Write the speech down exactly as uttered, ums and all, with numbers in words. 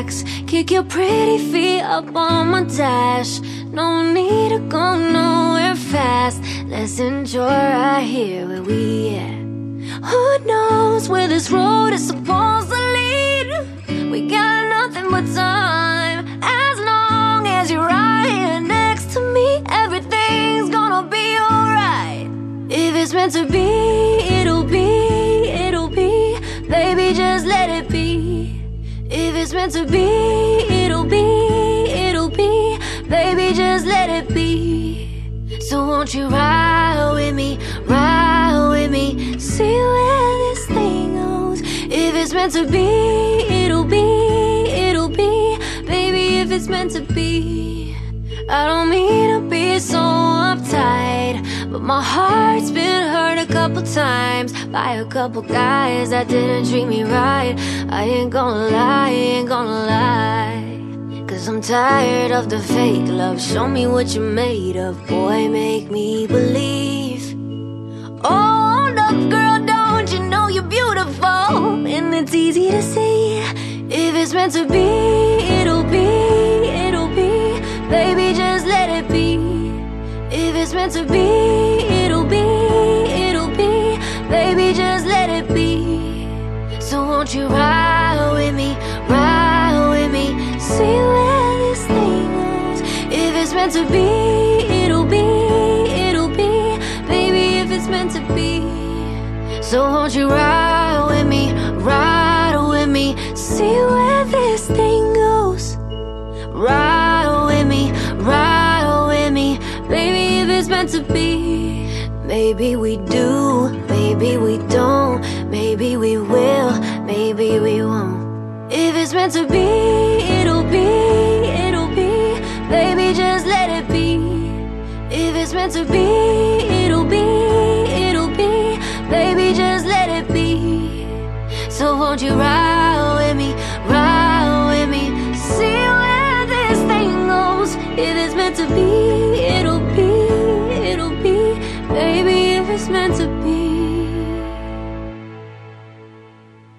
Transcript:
relax. Kick your pretty feet up on my dash. No need to go nowhere fast. Let's enjoy right here where we at. Who knows where this road is supposed to lead? We got nothing but time. As long as you're right here next to me, everything's gonna be alright. If it's meant to be, it'll be, it'll be. Baby, just let it be. If it's meant to be, it'll be, it'll be. Baby, just let it be. So won't you ride with me, ride with me, see where this thing goes. If it's meant to be, it'll be, it'll be. Baby, if it's meant to be. I don't mean to be so uptight, but my heart's been hurt a couple times by a couple guys that didn't treat me right. I ain't gonna lie, ain't gonna lie, 'cause I'm tired of the fake love. Show me what you're made of, boy, make me believe. Oh, hold up, girl, don't you know you're beautiful? And it's easy to see. If it's meant to be, it'll be, it'll be. Baby, just let it be. If it's meant to be, it'll be, it'll be. Baby, just let it be. So won't you ride with me, ride with me, see where this thing goes. If it's meant to be, it'll be, it'll be. Baby, if it's meant to be. So won't you ride with me, ride with me, see where this thing goes. Ride with me, ride with me, baby, if it's meant to be. Maybe we do, maybe we don't, maybe we will, maybe we won't. If it's meant to be, it'll be, it'll be. Baby, just let it be. If it's meant to be, it'll be, it'll be. Baby, just let it be. So won't you ride with me, ride with me, see where this thing goes. If it's meant to be,